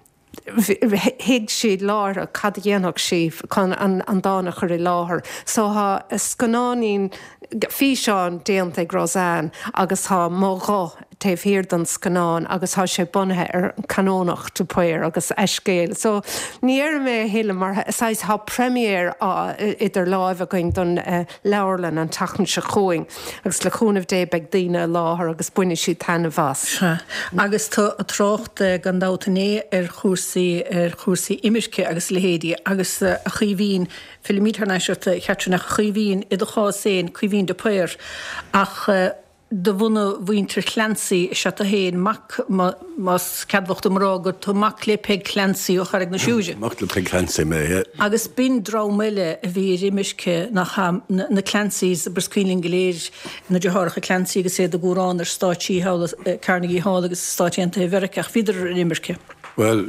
Speaker 7: hiig siad láir a cad dhéanach síh chun an dána chuir láthair so ha scanáín fí seán déanta ag Rosanne agus há mórá taobh hir don scanán agus há sé bunathe ar canónach de Poir agus eiscéal. So níar mé héile mar sais há premier idir láimh a going don leabharlan an tachan se choing agus le chúnamh dé beag daoine láthair agus buine si tanna bhas.
Speaker 1: Agus tá a trácht gandátané ar chúsaí imisce agus lehéadí agus a chuhín filmítarnéisiirta cheartúnach chuhín idir cháséin chuhín de Poir ach de bhuna bhaintear chlansaí se a héin mas cadhacht amrágur tú mac le peg chlansaí ó charag na siúide.
Speaker 8: Mac le peg chlansaí mé.
Speaker 1: Agus bin drámile a bhí riimiisce nach na chlansaís brescuilín goléir na dethracha chlansaí agus sé de gúrán ar Stáití Carnegie Hall agus Stáitianta Vericach viidir riimiisce.
Speaker 8: Well,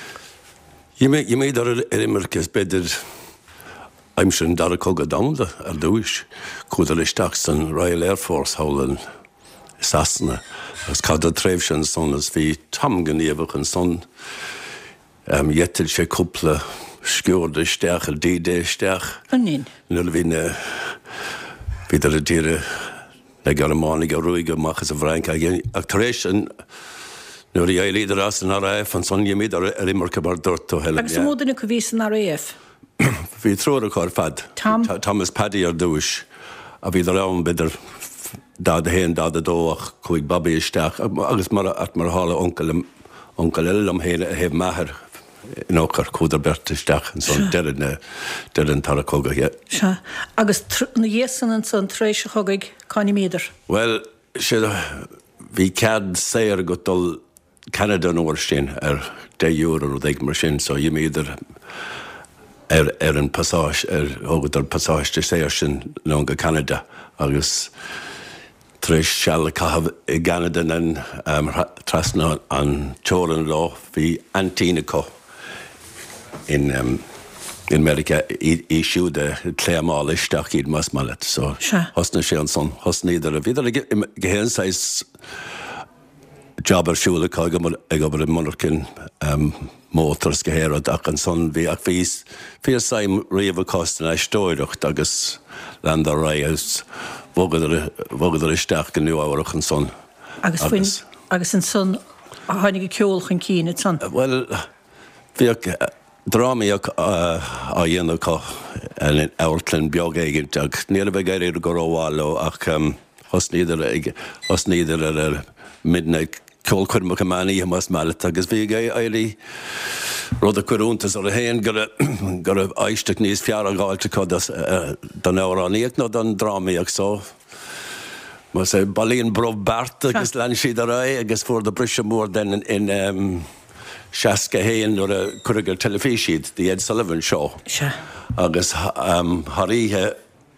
Speaker 8: je méid ar riimiisce beidir Aimsin dar a cogad damda ar dúis cúda leisteach san Royal Air Force howlan Sassana agus cada tréimh sin son as bhí tam gníomhach an son jettil sé cúpla sciúrda isteach a D-Day isteach.
Speaker 1: Anín.
Speaker 8: Nuair bhína bhíidir a díire le Germánig a ruige machchas a bhrainca ach taréis sin nuair i éidir as an RAF an son méid ar imirce bar dúirt ó heile.
Speaker 1: Agus módana go bhís an RAF.
Speaker 8: Bhí tróra chuir fad. Thomas Paddy ar dúis a bhí rám beidir dá a héan dá a dóach chuig babí isteach agus mar hála oncail eile am héile a héh maithir in óchar cúdar bert isteach an son dean tar a coga.
Speaker 1: Se agus na dhéasan an son tréise chogaig cáinní méidir.
Speaker 8: Well, sé bhí cad séir go dul Canada an óirstein ar 10 euro ó d mar sin so dhé méidir an passáis ógad ar passáis de séir sin nó go Canada agus tréis seall cahabh i Canada an trasna an teoran lá bhí Antínaco in America í siúda cléamáil isteach iad más mallet so hosna sé an son hosníidir a bhíidir gehéan sais job ar siúla ag obair in monarcin mótars go héad ach an son bhí ach fí saim riamh costan stóireacht agus land a raibh bhogad isteach go nuáhach an son.
Speaker 1: Agus an son a tháinig ceol chun cíine son.
Speaker 8: Well, bhí drámaíach á dhéanamh an áirtlann beag éigent ag níl bheith éidir go róháil ach hosníidir ar midnight ceol chuirmach a maní mas mallet agus bhí éirí rud a cuiúntas ar a héan gur a aisteach níos fear a gáilte chu don áráníoach nó don drámaíach so mar sé bailíon broh bart agus lean siad a ra agus fuór de brise mór den in seaca héan nuair a chuigear telefísiad the Ed Sullivan Show agus tharíthe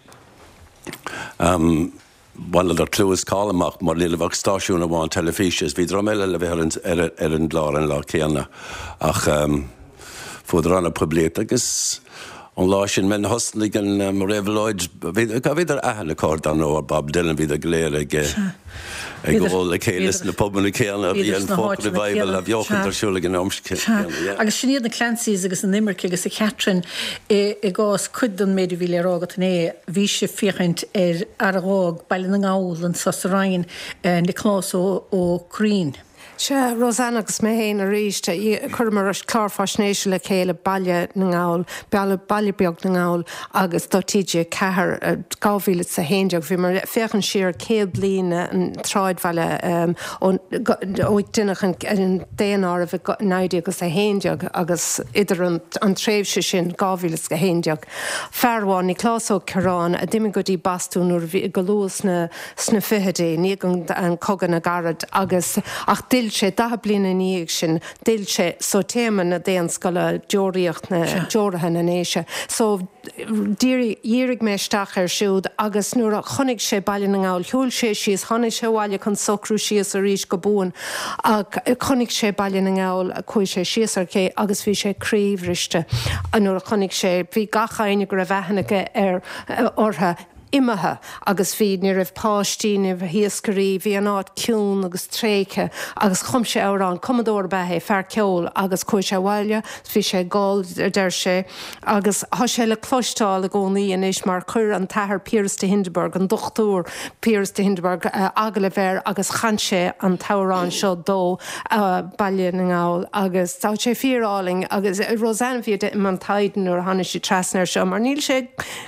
Speaker 8: bhaile ar clúas cálamach mar lílebhah stáisiún amháin telefísias bhí droméile le bheith ar an glár an lá céanna ach fuidir anna public agus an lá sin men hosnig an réhleid bhíidir ahanana códan ó Bob Dylan bhíidir gléir ag bhil le chélas na poban na céanna bhí an fóca bhaibal a bheochant arsúla an omsce.
Speaker 1: Agus sinníad na clansaís agus an Limerick agus a Catrin i gás cuidan méidir bhí le rágat é bhí sé fichaint ar arág bailin an gáil an sasaráin na clás ó Green.
Speaker 7: Se Rosannagus mé héin a ríiste chumar chlárfasnéisi le chéile bailile na ngáil, bailile beag na ngáil agus dotíide cethir gáhíle sa héideag, bhí mar féchan siar cé bliana an tráidhile ó duineach an déanaar a bheith náide agus a héideag agus idir an tréimhse sin gáhíle go héideag. Fearháin í chlásó Cerán a dimime go dtí basúnú go luas sna fihedé, ní an cogan na garad agus ach dil sé da blina níag sin dil sé so téman na déan scoile deoríocht na deorathe na néise. So dírig mé staach ar siúd agus nuair a chonig sé bailin na ngáil thuúil sé síos chonig sé bháile chun socrú síos a ríis go bún ag chonig sé bailin na ngáil a chuir sé síos ar cé agus bhí sé críomhriiste a nuair a chonig sé bhí gachaine go ra bheithanaige ar ortha imethe agus bhí ní raibh páistíine bh hiascarí bhí an áit ciún agus tréiche agus chum sé árán commodór bethe fear ceol agus chuir sé bhaile bhí sé gáil der sé agus há sé le cloisteáil a gcónaí inis mar chur an tathair Piers de Hindenburg an dochtúr Piers de Hindenburg aga le bhéir agus chan sé an tárán seo dó bailile na ngáil agus tá sé fíráling agus Rosanna bhí im an taidan nuair haine sí trasnar seo mar níl sé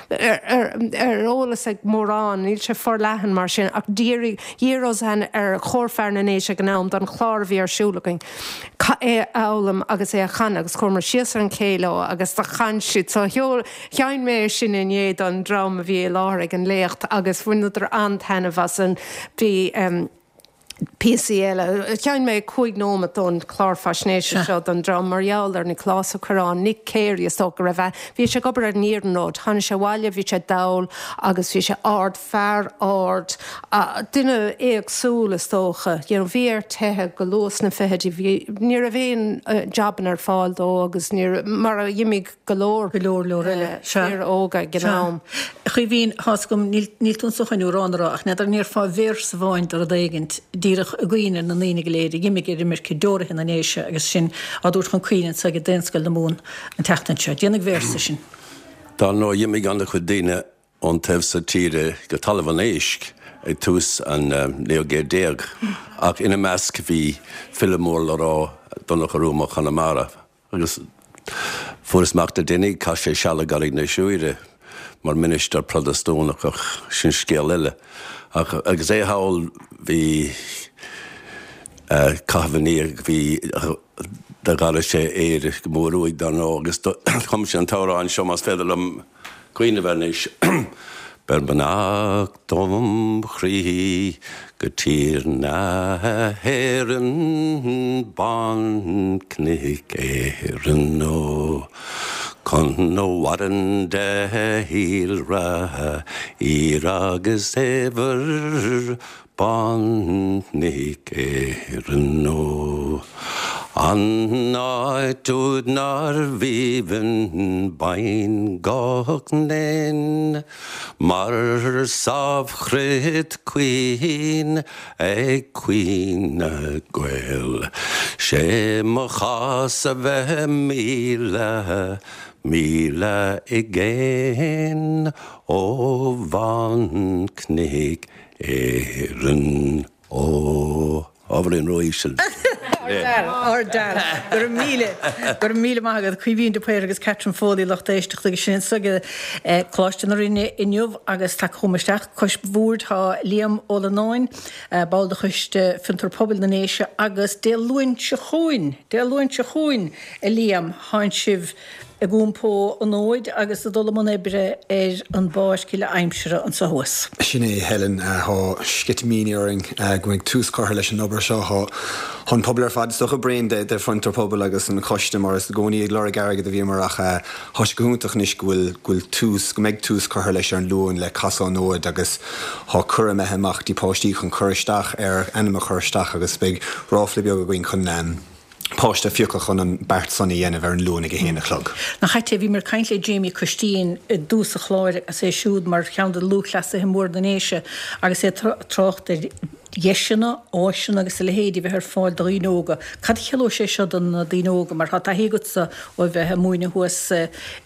Speaker 7: ar ag mórrán, níl sé for lehan mar sin ach díros hen ar chórfear na néise go nám don chlár bhí ar siúlagain. Ca é álam agus é a chan agus chumar sios ar an céile agus tá chan siad so cheann mé sin in éad an drám a bhí láraigh an léocht agus bhuiidir antainna was an bhí PCL, ceann mé chuig nóma don chlárfasnéise seo don drám marall ar na chlás Corán, Nick Carey is tógur a bheith. Bhí sé gobar ar níornód, tháina sé bhaile bhí sé dail agus bhí sé ard fear ard. Duine éagsúla tócha, bhí ar tethe go luas na fihedí ní a bhéon jaban ar fáil dó agus mar a dhimig golóir le ar óga gnám.
Speaker 1: Chu bhín hascom níl tún sochanú ránra ach neidir níor fá bhéir sa bháint ar a dhéigint díirech a gcuine na nínig léir, gimig ir imir cedóra hin na néise agus sin a dúirt chun cuioine sa go dénscail na mún an teachtainse. Déanamh bhéirsa sin.
Speaker 8: Tá nó dhimig anna chu daine ón taobh sa tíre go talamh an éisc ag tús an neogéir ach ina measc bhí filmór le rá donna chorúma Chanamara agus fuairasmachta daine cá sé seala garig na siúire mar minister protestónach ach sin scéal eile. Agus é hail bhí cahaníag bhí de gara sé éir go mórúig don agus chum sé an tárán seo mas féidir am cuioine bhenis Berbanach dom chrí go tír na héan ban cnig éan nó con nó waran de híl ra ír agus éver ban cnig éan nó an náidúd nar víven bain gachnen mar safchrid queen queen a gwel sé mo chas a bheith míle igéin ó van cnig éan ó Avril Royal.
Speaker 1: Gur míle mágad chuhín de péir agus Catherine Foley locht éisteach agus sin suge chláiste na rinne inniuh agus tá chumisteach cos bhúr tá Liam Olanáin báil de chuiste fintar poblbal na néise agus dé luin se chuin a Liam háin sibh a gúnpó an óid agus a dolamon ébre an báiscile aimsere an sa huas.
Speaker 2: Sinné Helen há skitimíoring going tús cartha leis an obair seo hon poblar fad socha brain de frontar pobl agus an choiste mar is gcóí ag lera garige a bhí marach thos goúntaach níos gúil tús go méid tús cartha leis an luúin le casa an óid agus há cura metheach dí páistí chun chuiristeach ar anime chuiristeach agus beag ráfla beag a ghain chun páiste fiúcha chun an bert sanna dhéanamh ar an lúna go héana chlog.
Speaker 1: Na chaite bhí mar caiint le Jamie Christine dús a chláir a sé siúd mar chean de lúchlas a mór den éise agus é trocht Jeisina áisina agus le héadí bheith ar fáil daíóga. Cad cheó sé seo don daíóga mar hat a hégutsa ó bheith muoine huas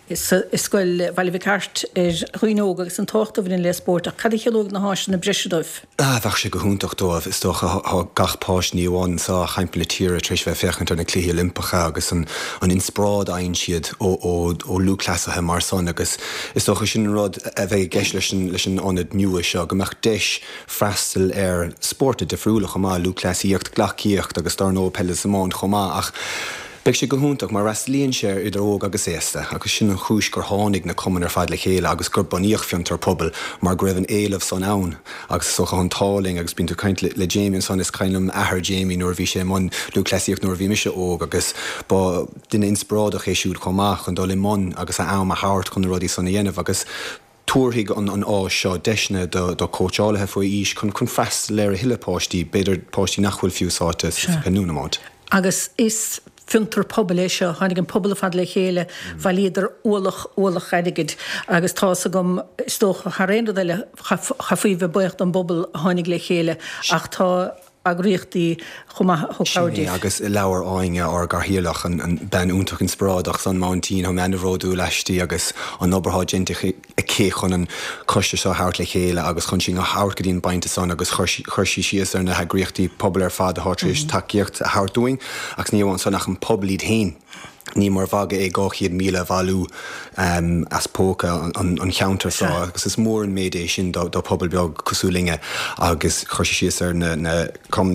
Speaker 1: scoil bhil bh ceart chuoinóga agus an tochtta bhín le sport a cadichelóg na háis na breisiúdóibh.
Speaker 9: Bheh sé go húntaach dómh is tócha gachpáis níomháin sa chaimpla tíre tríéis bheith fechantar na clíthe Olympacha agus an insprád aon siad ó lúclasathe mar son agus is tócha sin rud a bheith geis leis an anad nua seo go meach deis freistal ar sporta defriúla chomá lúclasíocht ghlachíocht agus dar nó pelle samán chomá ach Beg sé go húntaach mar raslíonn sé idir óg agus éasta, agus sin an chúis gur tháinig na cumann ar fad le chéile agus gur buíoch fiantar pobl mar greibh an éileh san ann agus socha an táling agus bín tú caint le Jamie san is cainm ahar Jamie nuair bhí sé man lúclasíocht nuair bhí mise óg agus ba duine inspráideach é siúd chomach an dul imón agus a am a háart chun rudí sanna dhéanamh agus túirthaigh an á seo deisne do cóteálathe faoi ís chun freistal ar a hiilepáistí beidir páistí nachhfuil fiúsáte penúnamáid.
Speaker 1: Agus is fintar pobl é seo, tháinig an pobl a fad le chéile bhil idir ólach aidigid agus tá gom istócha charéad eile chafuí bheith buocht an bobbal tháinig le chéile ach tá agríochttaí chuáirdí.
Speaker 9: Agus I leabhar áinge ar garthaíoch an ben úntaach an sprádach san Mountain ha menróú leistíí agus an oberthgénta a cé chun an coiste seo háart le chéile agus chun sin háart go dtíon bainte san agus chuirsí sios ar na hagríochttaí pobl ar fad a hátrééis takeíocht a háartúing agus níomháin san nach an poblíd hain. Ní mar bhaga é 200,000 bhú as póca an cheantar sá, agus is mór an méidéis sin do pobl beag cosúlinge agus chuirse sios ar na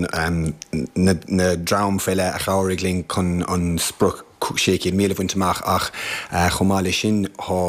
Speaker 9: drám féile a cháirigling chun an spruch sécéad méle bhaintach ach chomáile sin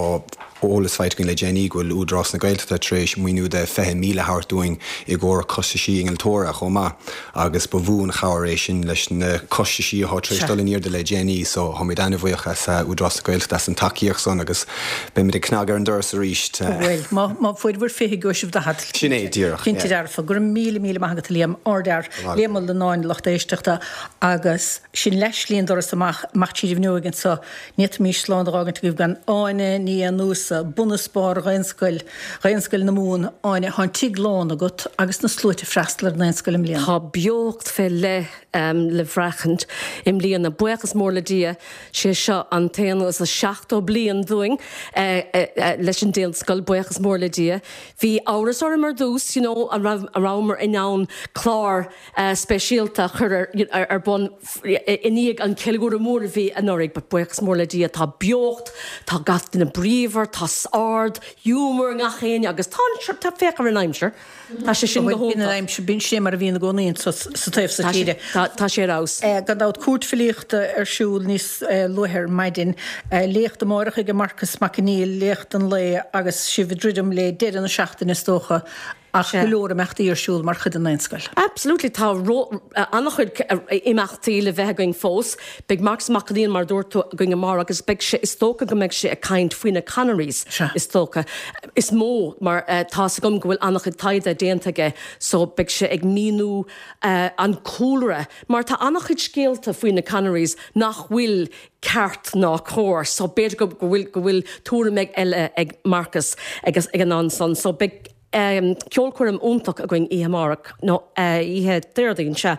Speaker 9: ólas feit gon le Jenny goil údrás na gailta trééis muoinú de 10,000 háartúing I gcóir costaí an tóra chomá agus ba bhún cháéis sin leis na costaí há trééisdalíir de le Jenny so ha mé dana bhuiochas údrás na gailta an takeíoch son agus be mé knagar an durs a ríist.
Speaker 1: Well, má foiid bhfuir fé goisih de hat.
Speaker 9: Sinné díach.
Speaker 1: Cinnte dearfa gur míle maigad líam ordear lémal le 9 locht éisteachta agus sin leis líon doras amach tíh nuigin sa net mí sláánrágant goibh gan áine ní an núsa bunaspár réinscoil na mún áine há tiglán agat agus na slúite freistlar na éinscoil im líon.
Speaker 10: Tá beocht fé le bhrechant im líon na buchas mór le dia sé seo an téanú is a 16 blion dúing leis an déal scoil buchas mór le dia. Bhí áras or mar dús, a rámar in nán chlár speisialta chur ar bon iníag an ceilgúra mór bhí an orig, but buchas mór le dia tá beocht, tá gat na bríomhar, tá ard, humor nga chéine agus tá féchar an aimsir. Tá sé sin go
Speaker 1: aimse bin sé mar a bhíon goíon sa taobh sa tíide.
Speaker 10: Tá sé rás.
Speaker 1: Gadát cuatfilíochta ar siúil níos luthir maidin léocht amárach go Marcus McNeil léocht an le agus si bh ddridim le dead an 16 is tócha ach golóra meachtaí ar siúil mar chud an éinscoil.
Speaker 10: Absolutely, tá annach chud imachtaí le bheith going fós, big Marcus McNeil mar dúirtú going mar agus big sé is tócha go meid sé a caint faoin na Canaries is tócha. Is mó mar tá sa gom gohfuil annach chud taide déantaige so big sé ag míú an cúlra, mar tá annach chud scéalta faoin na Canaries nach bhfuil ceart ná chóir, so beidir go bhfuil túra meid eile ag Marcus agus ag an anson, so big ceolcuirm úntaach a going íhamárach nó ihe deirdín se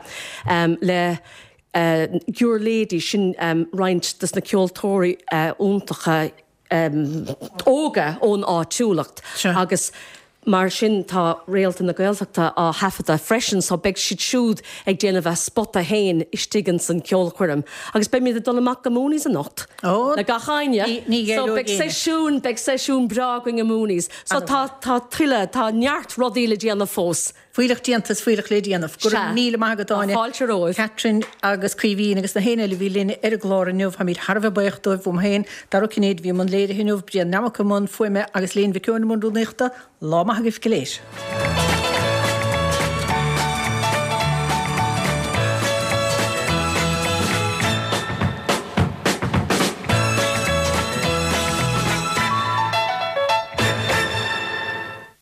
Speaker 10: le gúr lédí sin roint dus na ceoltóirí úntacha óga ón áitiúlacht agus mar sin tá réalta na gailteachta á hafada freisin so beag siad siúd ag déanamh spot a hain istigan san ceolcuirm. Agus be míad dul amach go múnís a nocht. Na gachaine. So beag séisiún bra going a múnís. So tá tuile tá neart rodíle déanana fós.
Speaker 1: Fuireach díantas fuireach le díanamh gur míle magadáine.
Speaker 10: Fáilte róid.
Speaker 1: Catrin agus Críhín agus na héine le bhí lína ar glóir nuamh ha míad Harbh buochtúh bhm héin dar cinnéad bhí man léire hinúh brian namach món fuime agus léon bhí ceanna mún dúnéachta lá maithagah go léir.